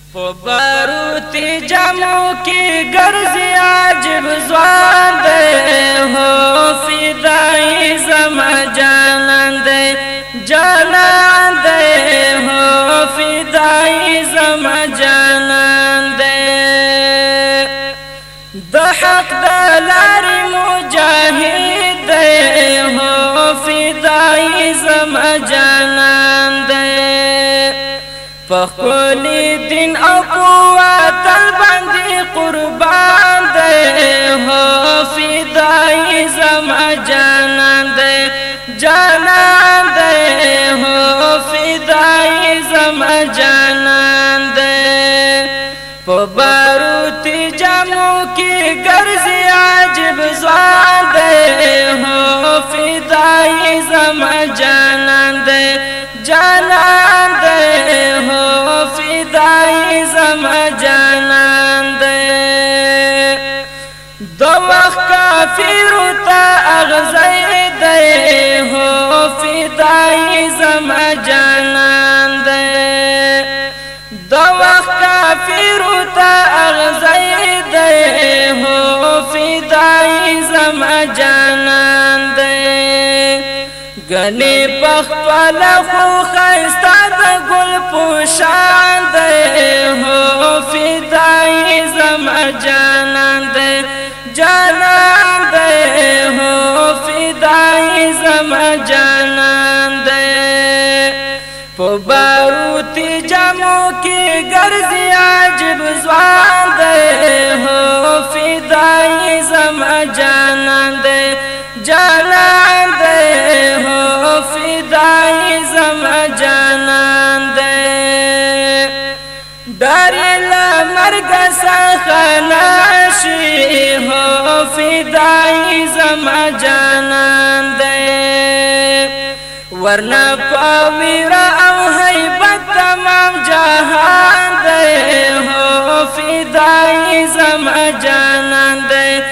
बारूती जामो की गर्जी आजिब ज़्वान दे हो फिदाई ज़मा जान दे हो फिदाई ज़मा जान दे द हक दलारी मुजाहिद हो फिदाई ज़मा जान दे पखोली दिन अकुवत बंदी कुर्बान दे हो फिदाई ज़मा जान दे हो फिदाई ज़मा जान दे बारूती जामो की गर्जी आजिब ज़्वान दे हो फिदाई ज़मा जान दे हो फिदाई ज़मा जान दे दो वक्त काफिर ता अग़ज़ै दे हो फिदाई ज़मा जान दे दो वक्त काफिर ता अग़ज़ै दे हो फिदाई ज़मा जान दे गले पखपल खो खस्ता द गुल पुशान दे हो फिदाई ज़मा जान दे हो फिदाई ज़मा जान दे बारूती जामो की गर्जी आजिब ज़्वान दे हो फिदाई ज़मा जान दे हो फिदाई ज़मा जान दे डरेला मर्ग सखनाशी हो फिदाई ज़मा जान दे वरना पावीरा हैबत तमाम जहान दे हो फिदाई ज़मा जान दे